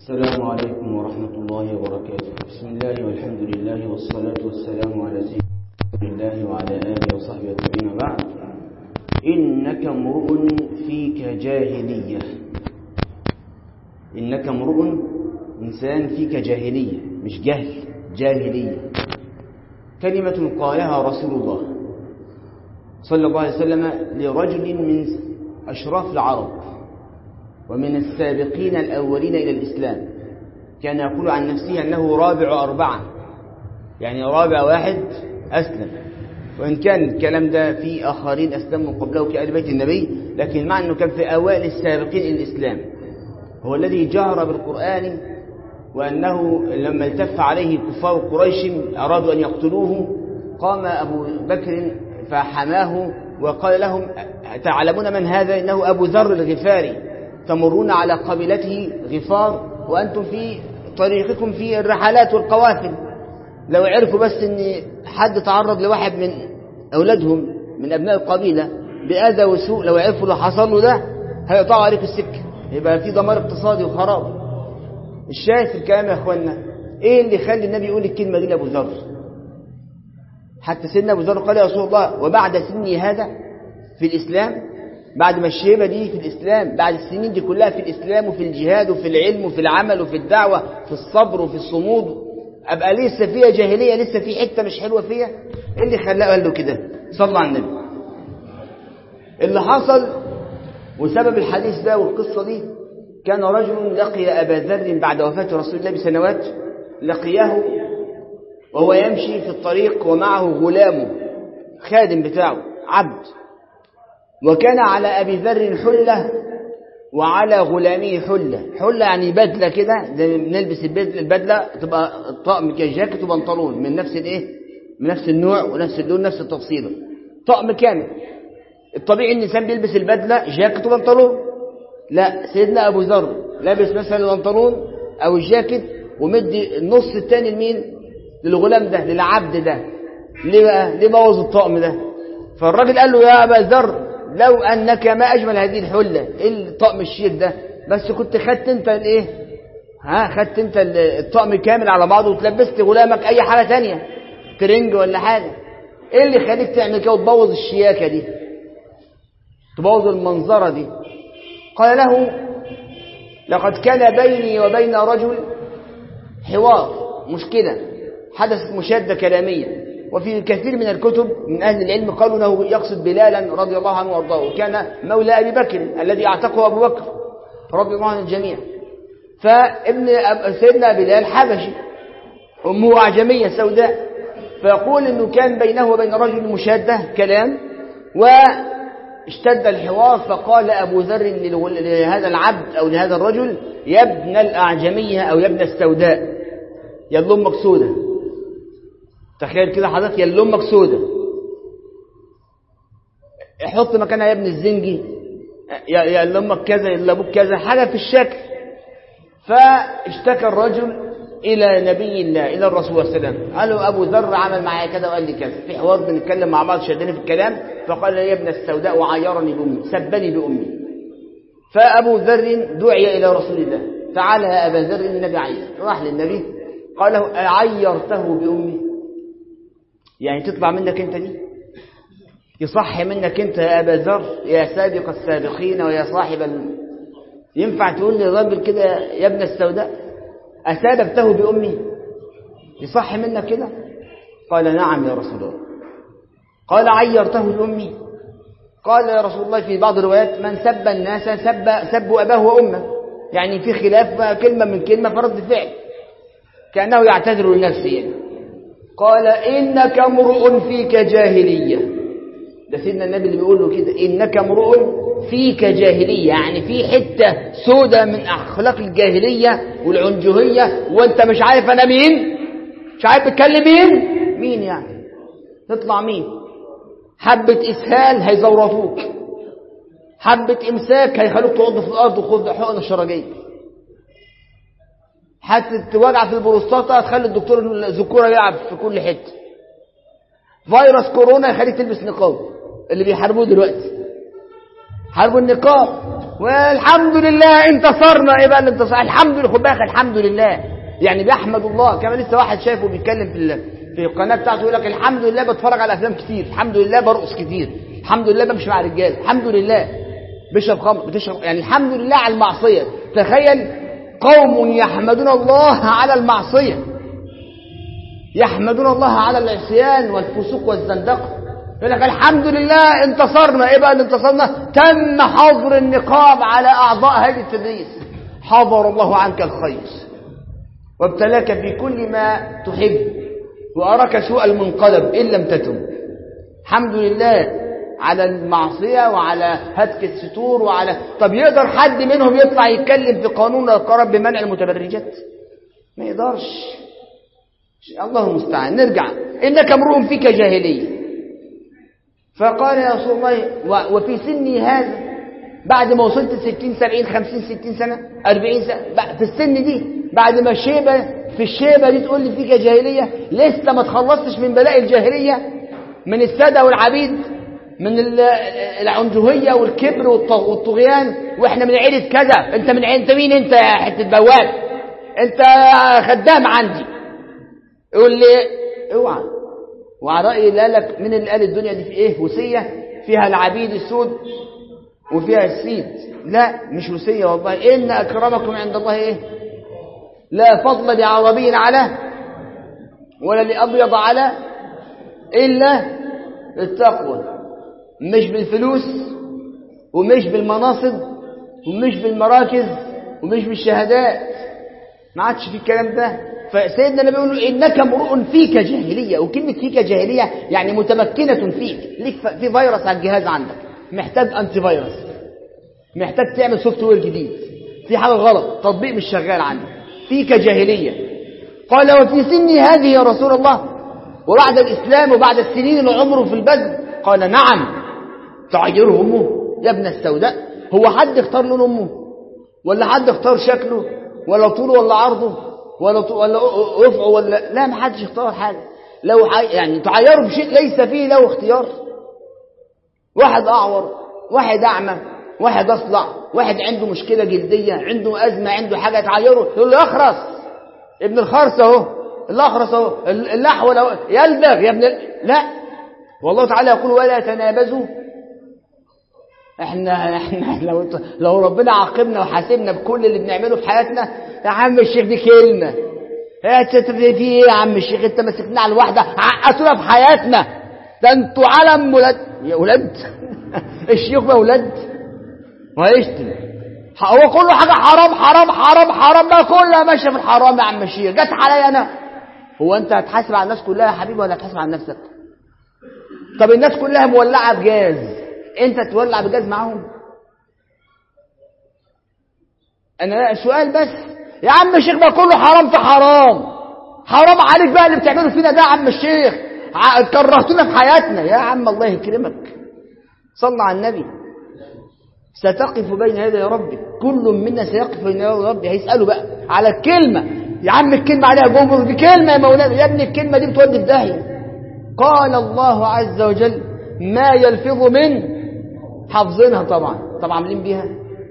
السلام عليكم ورحمة الله وبركاته. بسم الله والحمد لله والصلاة والسلام على سيدنا الله وعلى آله وصحبه أجمعين. بعد، إنك امرؤ فيك جاهلية. إنك امرؤ، إنسان فيك جاهلية، مش جهل، جاهلية. كلمة قالها رسول الله صلى الله عليه وسلم لرجل من أشراف العرب ومن السابقين الأولين إلى الإسلام. كان يقول عن نفسه أنه رابع أربعة، يعني رابع واحد أسلم، وإن كان الكلام ده في آخرين أسلموا قبله كآل بيت النبي، لكن مع أنه كان في أوائل السابقين إلى الإسلام. هو الذي جهر بالقرآن، وأنه لما التف عليه كفار قريش أرادوا أن يقتلوه، قام أبو بكر فحماه وقال لهم: تعلمون من هذا؟ إنه أبو ذر الغفاري، تمرون على قبيلته غفار وأنتم في طريقكم في الرحلات والقوافل. لو عرفوا بس أن حد تعرض لواحد من أولادهم من أبناء القبيلة بأذى وسوء، لو عرفوا اللي حصل له ده هيقطعوا عليكم السكة، يبقى في دمار اقتصادي وخراب. الشاهد في الكلام يا أخوانا، إيه اللي خلي النبي يقول الكلمة دي لأبو ذر؟ حتى سيدنا أبو ذر قال: يا رسول الله، وبعد سني هذا في الإسلام، بعد ما الشيبة دي في الإسلام، بعد السنين دي كلها في الإسلام وفي الجهاد وفي العلم وفي العمل وفي الدعوة في الصبر وفي الصمود، أبقى لسه فيها جاهلية، لسه في حتة مش حلوة فيها؟ إيه اللي خلاه قال له كده؟ صلى على النبي. اللي حصل وسبب الحديث ده والقصة دي، كان رجل لقي أبا ذر بعد وفاة رسول الله بسنوات، لقياه وهو يمشي في الطريق ومعه غلامه خادم بتاعه عبد، وكان على أبي ذر حلة وعلى غلامه حلة. حلة يعني بدلة كده، نلبس البدلة تبقى طقم جاكيت وبنطلون من نفس من نفس النوع ونفس اللون نفس التفصيلة، طقم كامل. الطبيعي ان الانسان بيلبس البدلة جاكيت وبنطلون، لا، سيدنا أبو ذر لابس مثلا البنطلون أو الجاكيت ومدي النص الثاني لمين؟ للغلام ده، للعبد ده. ليه بقى؟ ليه بوظ الطقم ده؟ فالراجل قال له: يا أبا ذر، لو أنك ما أجمل هذه الحلة، الطقم الشيك ده، بس كنت خدت انت خدت انت الطقم كامل على بعضه وتلبست غلامك أي حاجة تانية، ترنج ولا حاجة. ايه اللي خليك تعمل كده وتبوظ الشياكة دي، تبوظ المنظرة دي؟ قال له: لقد كان بيني وبين رجل حوار، مشكلة حدثت، مشادة كلامية. وفي كثير من الكتب من أهل العلم قالوا أنه يقصد بلالا رضي الله عنه وارضاه، وكان مولى أبي بكر الذي اعتقه أبو بكر رضي الله عن الجميع. فابن سيدنا بلال حبشي، أمه أعجمية سوداء، فيقول أنه كان بينه وبين رجل مشادة كلام، واشتد الحوار، فقال أبو ذر لهذا العبد أو لهذا الرجل: يا ابن الأعجمية أو يا ابن السوداء، يا اللي أمك سودة. تخيل كده حضرتك، يا اللي أمك سودة، حط مكانها يا ابن الزنجي، يا اللي أمك كذا، يا اللي أبوك كذا، حاجة في الشكل. فاشتكى الرجل إلى نبي الله، إلى الرسول صلى الله عليه وسلم، قال له: أبو ذر عمل معايا كذا وقال لي كذا، في حوار بنتكلم مع بعض، شدني في الكلام، فقال لي: يا ابن السوداء، وعيرني بأمي، سبني بأمي. فأبو ذر دعي إلى رسول الله: تعالى يا أبا ذر، النبي عايز. راح للنبي قال له: أعيرته بأمي؟ يعني تطلع منك انت دي؟ يصح منك انت يا أبا ذر، يا سابق السابقين ويا صاحب ينفع تقول لي راجل كده يا ابن السوداء؟ أسابقته بأمي؟ يصح منك كده؟ قال: نعم يا رسول الله. قال: عيرته بأمي؟ قال: يا رسول الله، في بعض الروايات من سب الناس سبوا أباه وأمه، يعني في خلاف كلمة من كلمة فرد فعل، كأنه يعتذر لنفسه يعني. قال: إنك امرؤ فيك جاهلية. ده سيدنا النبي اللي بيقول له كده: إنك امرؤ فيك جاهلية، يعني في حتة سودة من أخلاق الجاهلية والعنجهية، وانت مش عارف أنا مين، مش عارف بتكلم مين يعني، تطلع مين؟ حبة إسهال هيزورطوك، حبة إمساك هيخلوك تقعد في الأرض وخذ حقن الشرجية، حتى وجع في البروستاتا هتخلي الدكتور الذكورة يلعب في كل حتة، فيروس كورونا يخليك تلبس نقاب، اللي بيحاربوه دلوقتي حاربوا النقاب، والحمد لله انتصرنا. ايه بقى الانتصار؟ الحمد لله. خد بالك، الحمد لله يعني بيحمد الله. كمان لسه واحد شايفه بيتكلم في القناه بتاعته يقول لك الحمد لله بتفرج على افلام كتير، الحمد لله برقص كتير، الحمد لله بمشي مع رجال، الحمد لله بيشرب خمر، بتشرب، يعني الحمد لله على المعصيه. تخيل قوم يحمدون الله على المعصيه، يحمدون الله على العصيان والفسوق والزندقه. يقول لك الحمد لله انتصرنا. ايه بقى اللي انتصرنا؟ تم حظر النقاب على اعضاء هيئه التدريس. حظر الله عنك الخير وابتلاك في كل ما تحب واراك سوء المنقلب ان لم تتم. الحمد لله على المعصيه وعلى هتك الستور وعلى. طب يقدر حد منهم يطلع يتكلم في قانون القرار بمنع المتبرجات؟ ما يقدرش. الله المستعان. نرجع. انك امرؤ فيك جاهليه. فقال يا رسول الله وفي سني هذا، بعد ما وصلت 60 70 50 60 سنة 40 سنة في السن دي، بعد ما في الشيبة دي تقول لي فيك جاهلية؟ لسه ما تخلصتش من بلاء الجاهلية، من السادة والعبيد، من العنجهية والكبر والطغيان، واحنا من عيلة كذا. انت من عيلة مين انت يا حتة بواب؟ انت خدام عندي. يقول لي اوعى. وعلى رأيي لا لك من اللي قال الدنيا دي في ايه؟ وسية فيها العبيد السود وفيها السيد. لا مش وسية والله. إن أكرمكم عند الله ايه؟ لا فضل لعربي على ولا لأبيض على إلا التقوى. مش بالفلوس ومش بالمناصب ومش بالمراكز ومش بالشهادات. ما عادش في الكلام ده. فسيدنا النبي يقول له إنك امرؤ فيك جاهلية. وكلمة فيك جاهلية يعني متمكنة فيك، ليك في فيروس على الجهاز عندك، محتاج أنتي فيروس، محتاج تعمل سوفت وير جديد، في حاجة غلط، تطبيق مش شغال عندك، فيك جاهلية. قال وفي سني هذه يا رسول الله، وبعد الإسلام وبعد السنين اللي عمره في البذل؟ قال نعم. تعيره أمه يا ابن السوداء. هو حد اختار لون أمه؟ ولا حد اختار شكله ولا طوله ولا عرضه ولا رفعه ولا لا؟ ما حدش اختار حاجة. لو يعني تعيره بشيء ليس فيه له اختيار. واحد أعور، واحد أعمى، واحد أصلع، واحد عنده مشكلة جلدية، عنده أزمة، عنده حاجة، تعيره يقول له أخرس ابن الخرس أهو، الأخرس أهو، اللحول أهو، يلدغ يا ابن لا. والله تعالى يقول ولا تنابزوا. احنا لو ربنا عاقبنا وحاسبنا بكل اللي بنعمله في حياتنا، يا عم الشيخ دي كلمة، في ايه يا عم الشيخ؟ انت مسكنا على الواحدة عقصونا في حياتنا. ده انتوا علم ولاد يا ولاد. الشيخ بقى ولاد وهيشتم. هو كله حاجة حرام حرام حرام حرام بقى، كلها ماشية في الحرام يا عم الشيخ. جت عليا انا. هو انت هتحاسب على الناس كلها يا حبيبي ولا هتحاسب على نفسك؟ طب الناس كلها مولعة بجاز، انت تولع بجاز معاهم؟ انا سؤال بس يا عم الشيخ. بقى كله حرام في حرام. حرام عليك بقى اللي بتعمله فينا ده يا عم الشيخ. كرهتونا في حياتنا يا عم. الله يكرمك، صلى على النبي. ستقف بين يدي ربك، كل منا سيقف بين يدي ربي. هيسأله بقى على الكلمة. يا عم الكلمة عليها جمهور، دي كلمة يا مولانا. يا ابني الكلمة دي بتودي في داهية. قال الله عز وجل ما يلفظ من، حافظينها طبعا عاملين بيها.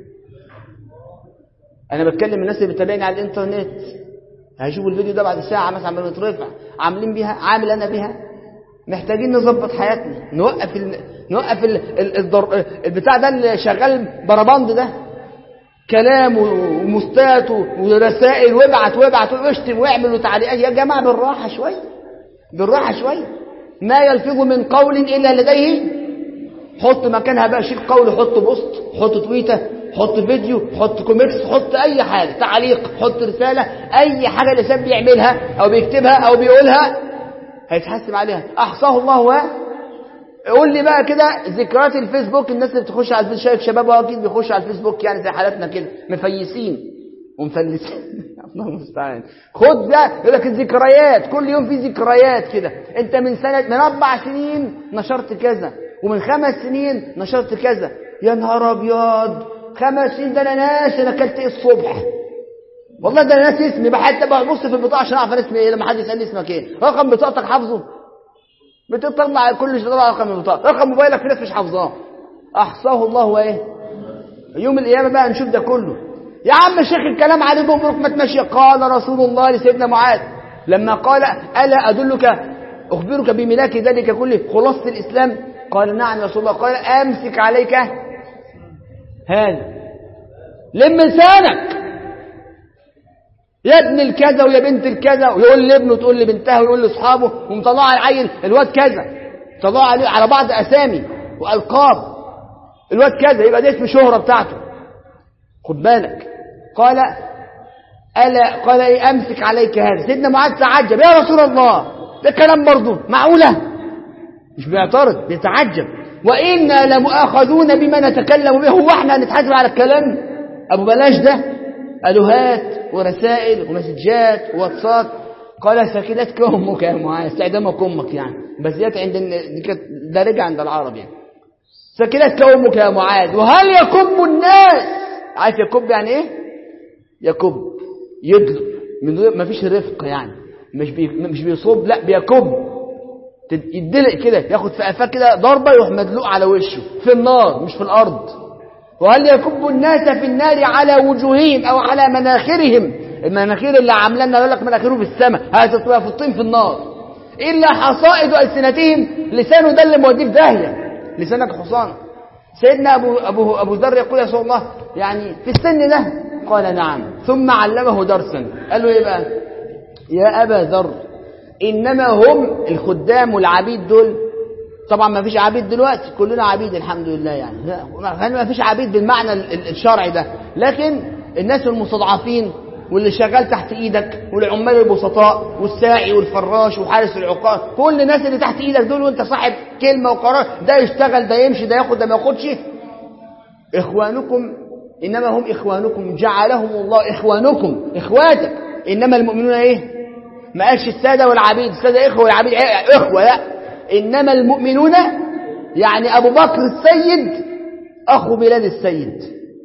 انا بتكلم الناس اللي بتتابعني على الانترنت، هيشوفوا الفيديو ده بعد ساعة مثلا عمال يترفع، عاملين بيها، عامل انا بيها. محتاجين نظبط حياتنا، نوقف البتاع ده اللي شغال بربند ده، كلام ومستات ورسائل وابعت واشتم واعمل وتعليقات. يا جماعة بالراحة شوية، بالراحة شوية. ما يلفظ من قول إلا لديه. حط مكانها بقى، شيل قول، حط بوست، حط تويتة، حط فيديو، حط كوميكس، حط أي حاجة، تعليق، حط رسالة، أي حاجة الإنسان بيعملها أو بيكتبها أو بيقولها هيتحاسب عليها. أحصاه الله. قول لي بقى كده ذكريات الفيسبوك. الناس اللي بتخش على الفيسبوك، شايف شباب أكيد بيخش على الفيسبوك يعني زي حالاتنا كده، مفيسين ومفلسين. الله المستعان. خد ده يقول لك الذكريات، كل يوم في ذكريات كده. انت من 4 سنين نشرت كذا، ومن 5 سنين نشرت كذا. يا نهار ابيض، 5 سنين ده انا ناسي انا اكلت ايه الصبح. والله ده انا ناسي اسمي. حتى ببص في البطاقه عشان اعرف اسمي ايه. لما حد يسالني اسمك ايه، رقم بطاقتك حافظه؟ بتطلع كل شيء، طلع رقم البطاقه. رقم موبايلك في ناس مش حافظاه. احصاه الله وايه يوم القيامة بقى نشوف ده كله. يا عم الشيخ الكلام عليه بمرك ما تمشي. قال رسول الله لسيدنا معاذ لما قال ألا أدلك أخبرك بملاك ذلك كله خلاصة الإسلام؟ قال نعم يا رسول الله. قال أمسك عليك هذا، لم لسانك يا ابن الكذا ويا بنت الكذا، ويقول لابنه تقول لبنتها ويقول لاصحابه، ومطلع العيل الواد كذا، طلع على بعض أسامي وألقاب الواد كذا، يبقى ده اسم شهرة بتاعته. خد بالك. قال ألا قال إيه أمسك عليك هذا. سيدنا معاذ تعجب يا رسول الله ده كلام برضه معقولة؟ مش بيعترض، بيتعجب. وإنا لمؤاخذون بما نتكلم به. هو احنا هنتحاسب على الكلام أبو بلاش ده؟ ألوهات ورسائل ومسجات وواتساب. قال سكنتك أمك يا معاذ، استعدامك أمك يعني، بس ديت عند ده رجع عند العرب يعني. سكنتك أمك يا معاذ. وهل يكب الناس؟ عارف يكب يعني إيه؟ يكب يدلق من غير ما فيش رفق يعني، مش بيصب، لا بيكب، يدلق كده، ياخد في قفاه كده ضربه يروح مدلوق على وشه في النار مش في الارض. وهل يكب الناس في النار على وجوههم او على مناخرهم؟ المناخير اللي عاملانا يقول لك مناخيره في السماء، هتبقى في الطين في النار. الا حصائد السنتهم، لسانه ده اللي موديه في داهيه، لسانك حصان. سيدنا ابو ذر يقول يا رسول الله يعني في السن ده؟ قال نعم. ثم علمه درسا، قال له ايه بقى؟ يا ابا ذر انما هم الخدام والعبيد دول، طبعا ما فيش عبيد دلوقتي، كلنا عبيد الحمد لله يعني، ما فيش عبيد بالمعنى الشرعي ده، لكن الناس المستضعفين واللي شغال تحت ايدك والعمال البسطاء والساعي والفراش وحارس العقار، كل الناس اللي تحت ايدك دول وانت صاحب كلمه وقرار، ده يشتغل ده يمشي ده ياخد ده ما ياخدش. اخوانكم انما هم اخوانكم جعلهم الله اخوانكم، اخواتك. انما المؤمنون ايه؟ ما قالش الساده والعبيد، الساده اخوه والعبيد اخوه، لا، انما المؤمنون يعني ابو بكر السيد اخو بلال السيد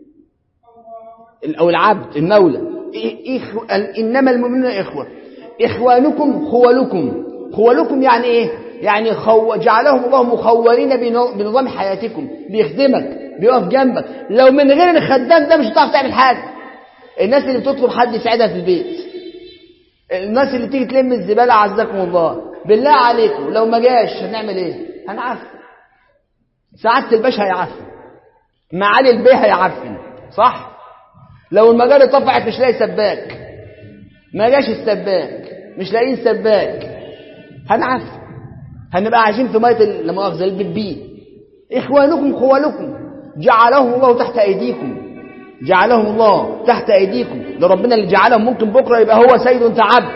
او العبد المولى. انما المؤمنون اخوه. اخوانكم خوالكم. خوالكم يعني ايه؟ يعني جعلهم الله مخولين بنظام حياتكم، بيخدمك بيقف جنبك. لو من غير الخدام ده مش هتعرف تعمل حاجه. الناس اللي بتطلب حد يساعدها في البيت، الناس اللي تيجي تلم الزباله عزكم الله، بالله عليكم لو ما جاش هنعمل ايه؟ هنعفن. سعاده الباشا هيعفن، معالي البيه هيعفن، صح؟ لو المجاري طفعت مش لاقي سباك، ما جاش السباك، مش لاقيين سباك، هنعفن، هنبقى عايشين في ميه لا مؤاخذه البيبي. اخوانكم خوالكم جعلهم الله تحت ايديكم، جعلهم الله تحت ايديكم، ده ربنا اللي جعلهم. ممكن بكره يبقى هو سيد وانت عبد.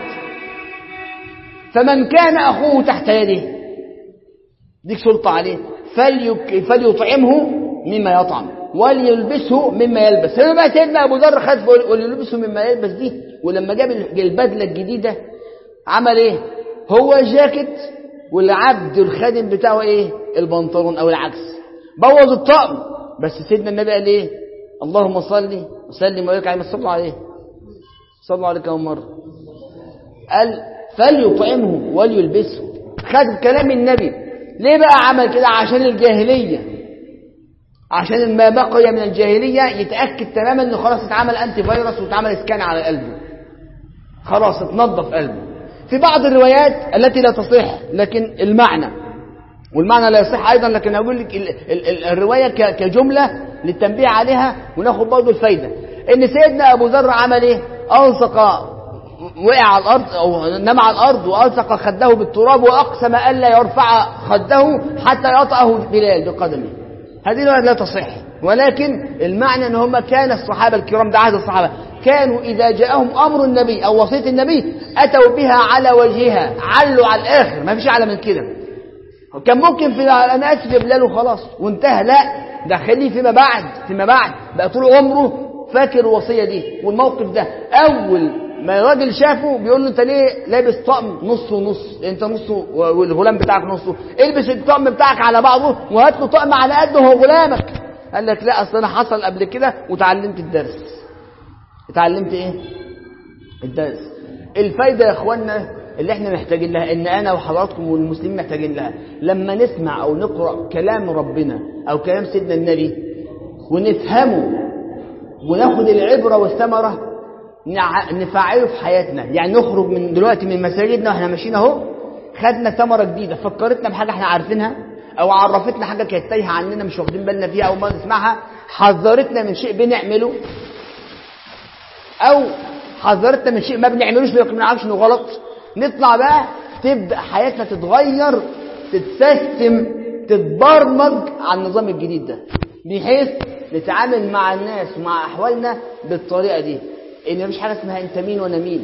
فمن كان اخوه تحت يده ديك سلطه عليه، فليطعمه مما يطعم وليلبسه مما يلبس. هنا بقى سيدنا ابو ذر خد وليلبسه مما يلبس دي، ولما جاب البدله الجديده عمل ايه؟ هو جاكيت والعبد الخادم بتاعه ايه؟ البنطلون او العكس، بوظ الطقم. بس سيدنا النبي قال ايه؟ اللهم صل وسلم وبارك عليه، صلوا عليه، صلوا عليه كم مره. قال فليطعمه وليلبسه، خد كلام النبي. ليه بقى عمل كده؟ عشان الجاهليه، عشان ما بقي من الجاهليه يتاكد تماما انه خلاص اتعمل انتي فيروس واتعمل اسكان على قلبه، خلاص اتنظف قلبه. في بعض الروايات التي لا تصح لكن المعنى، والمعنى لا يصح ايضا، لكن اقول لك الروايه كجمله للتنبيه عليها وناخد برضه الفايده. ان سيدنا ابو ذر عمل ايه؟ الصق، وقع على الارض او نام على الارض والصق خده بالتراب واقسم الا يرفع خده حتى يطأه بلال بقدمه. هذه لا تصح، ولكن المعنى ان هم كان الصحابه الكرام ده عهد الصحابه كانوا اذا جاءهم امر النبي او وصيه النبي اتوا بها على وجهها، علوا على الاخر، ما فيش اعلى من كده. كان ممكن في انا اسف يا بلال وخلاص وانتهى، لا، ده خليه فيما بعد بقى طول عمره فاكر الوصيه دي والموقف ده. اول ما الراجل شافه بيقول له انت ليه لابس طقم نص ونص؟ انت نص والغلام بتاعك نصه، البس الطقم بتاعك على بعضه وهات له طقم على قده هو غلامك. قال لك لا، اصل انا حصل قبل كده وتعلمت الدرس. اتعلمت ايه؟ الدرس. الفايده يا اخوانا اللي احنا محتاجين لها، ان انا وحضراتكم والمسلمين محتاجين لها، لما نسمع او نقرا كلام ربنا او كلام سيدنا النبي ونفهمه وناخد العبرة والثمرة نفعله في حياتنا. يعني نخرج من دلوقتي من مساجدنا واحنا ماشيين اهو خدنا ثمرة جديدة، فكرتنا بحاجة احنا عارفينها، او عرفتنا حاجة كانت تايهة عننا مش واخدين بالنا فيها او ما نسمعها، حذرتنا من شيء بنعمله، او حذرتنا من شيء ما بنعملوش لكن ما نعرفش انه غلط. نطلع بقى تبدأ حياتنا تتغير، تتسيستم، تتبرمج على النظام الجديد ده، بحيث نتعامل مع الناس ومع أحوالنا بالطريقة دي. إن مفيش حاجة اسمها أنت مين وأنا مين.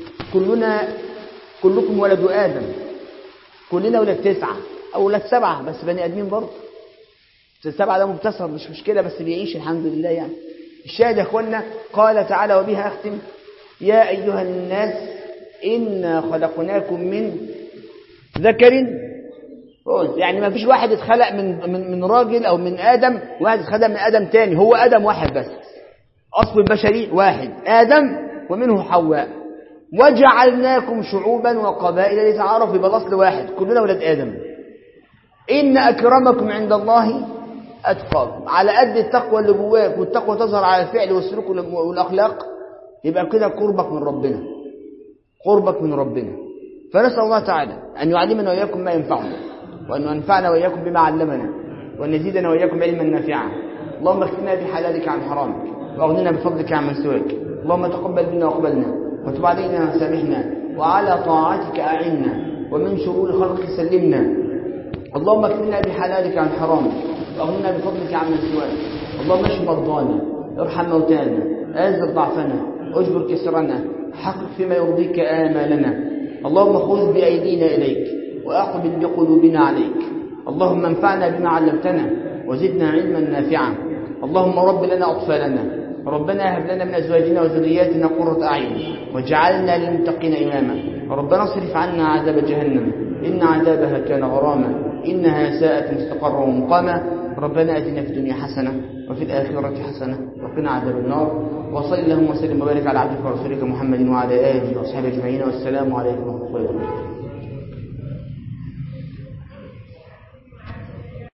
كلكم ولد آدم، كلنا ولد 9 أو ولد 7، بس بني آدمين برضه. 7 ده مبتسم مش مشكلة، بس بيعيش الحمد لله. يعني الشاهد يا أخوانا، قال تعالى وبها أختم: يا أيها الناس إنا خلقناكم من ذكر. يعني ما فيش واحد اتخلق من راجل أو من آدم، واحد اتخلق من آدم تاني، هو آدم واحد بس، أصل البشري واحد آدم ومنه حواء. وجعلناكم شعوبا وقبائل لتعارفوا، يبقى الأصل واحد، كلنا ولاد آدم. إن أكرمكم عند الله أتقاكم. على قد التقوى اللي جواك، والتقوى تظهر على الفعل والسلوك والأخلاق، يبقى كده قربك من ربنا، قربك من ربنا. فنسأل الله تعالى أن يعلمنا وإياكم ما ينفعنا، وأن ينفعنا وإياكم بما علمنا، وأن يزيدنا وإياكم علما نافعا. اللهم اكفنا بحلالك عن حرامك، واغننا بفضلك عن من سواك. اللهم تقبل منا واقبلنا، وتب علينا وسامحنا، وعلى طاعتك أعنا، ومن شرور خلقك سلمنا. اللهم اكفنا بحلالك عن حرامك، واغننا بفضلك عن من سواك. اللهم اشف مرضانا، ارحم موتانا، أعز ضعفنا، اجبر كسرنا، حقق فيما يرضيك آمالنا. اللهم خذ بأيدينا إليك، وأقبل بقلوبنا عليك. اللهم انفعنا بما علمتنا، وزدنا علما نافعا. اللهم رب لنا أطفالنا، ربنا هب لنا من أزواجنا وذرياتنا قرة أعين، واجعلنا للمتقين إماما. ربنا اصرف عنا عذاب جهنم، إن عذابها كان غراما، إنها ساءت مستقرا ومقاما. ربنا آتنا في الدنيا حسنة وفي الآخرة حسنة وقنا عذاب النار. وصل اللهم وسلم وبارك على عبدك ورسولك محمد وعلى آله وأصحابه أجمعين، والسلام عليكم ورحمة الله وبركاته.